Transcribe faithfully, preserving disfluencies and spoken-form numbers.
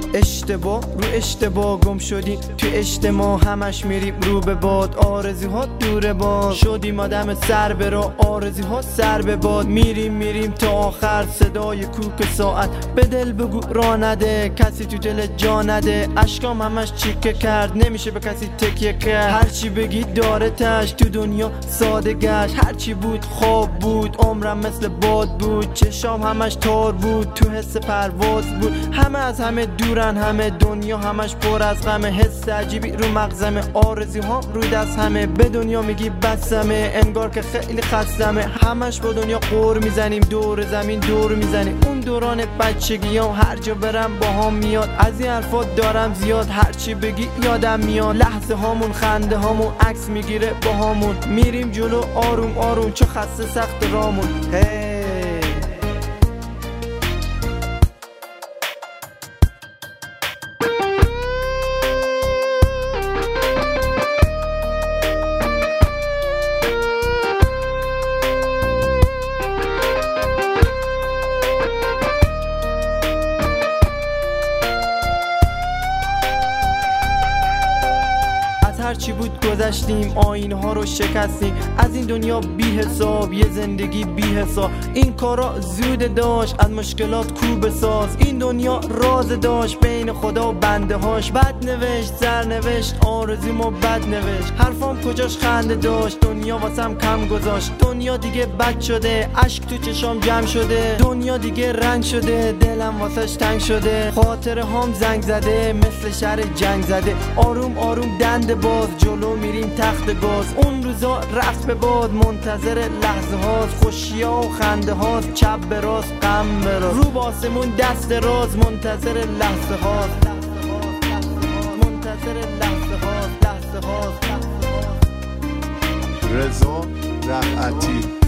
اشتباه رو اشتباه گم شدیم تو اجتماع، همش میریم رو به باد، آرزوها دور باد، شدیم آدم سر به راه، آرزوها سر به باد، میریم میریم تا آخر، صدای کوک ساعت به دل بگو را نده، کسی تو دل جا نده، اشکام همش چیکه کرد، نمیشه به کسی تکیه کرد، هرچی بگی داره تش، تو دنیا ساده گشت، هرچی بود خواب بود، عمرم مثل باد بود، چشام همش تار بود، تو حس پرواز بود، همه از همه دورن، همه دنیا همش پر از غمه، حس عجیبی رو مغزمه، آرزوها روی دست همه، به دنیا میگی بسمه، انگار که خیلی خستمه، همش با دنیا قور میزنیم، دور زمین دور میزنیم، اون دوران بچگیام، هر جا برم با هم میاد، از این حرفات دارم زیاد، هرچی بگی یادم میاد، لحظه هامون خنده هامون عکس میگیره با همون، میریم جلو آروم آروم، چه خسته سخت رامون. hey. هرچی بود گذشتیم، آینه ها رو شکستیم، از این دنیا بی حساب، یه زندگی بی حساب، این کارا زود داشت، از مشکلات کو بساز، این دنیا راز داشت بین خدا و بنده هاش، بد نوشت زر نوشت، آرزومو بد نوشت، حرفام کجاش خنده داشت، دنیا واسم کم گذاشت، دنیا دیگه بد شده، اشک تو چشام جمع شده، دنیا دیگه رنگ شده، دلم واسش تنگ شده، خاطره هام زنگ زده، مثل شهر جنگ زده، آروم آروم دنده باز، جلو میریم تخت گاز، اون روزا رفت به باد، منتظر لحظه هاست، خوشیا و خنده هاست، چپ به راست غم به راست، رو باسمون دست راز، منتظر لحظه هاست، منتظر لحظه هاست، لحظه هاست. رضا رفعتی.